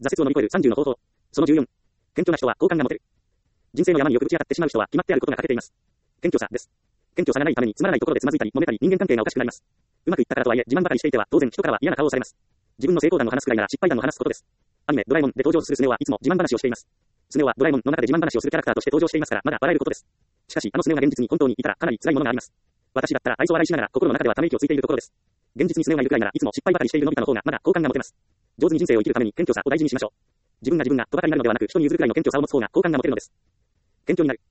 挫折を乗り越える30の方法。その14。謙虚な人は好感が持てる。人生の山によく打ち当たってしまう人は決まってあることが欠けています。謙虚さです。謙虚さがないためにつまらないところでつまずいたり、揉めたり、人間関係がおかしくなります。うまくいったからとはいえ、自慢ばかりしていては、当然人からは嫌な顔をされます。自分の成功談を話すくらいなら失敗談を話すことです。アニメ、ドラえもんで登場するスネ夫はいつも自慢話をしています。スネ夫はドラえもんの中で自慢話をするキャラクターとして登場していますから、まだ笑えることです。しかし、スネ夫が現実に本当にいたらかなり辛いものがあります。私だったら愛想笑いしながら心の中ではため息をついているところです。現実にスネ夫がいるくらいならいつも失敗ばかりしているのび太の方がまだ好感が持てます。上手に人生を生きるために謙虚さを大事にしましょう。自分がとばかりになるのではなく、人に譲るくらいの謙虚さを持つ方が好感が持てるのです。謙虚になる。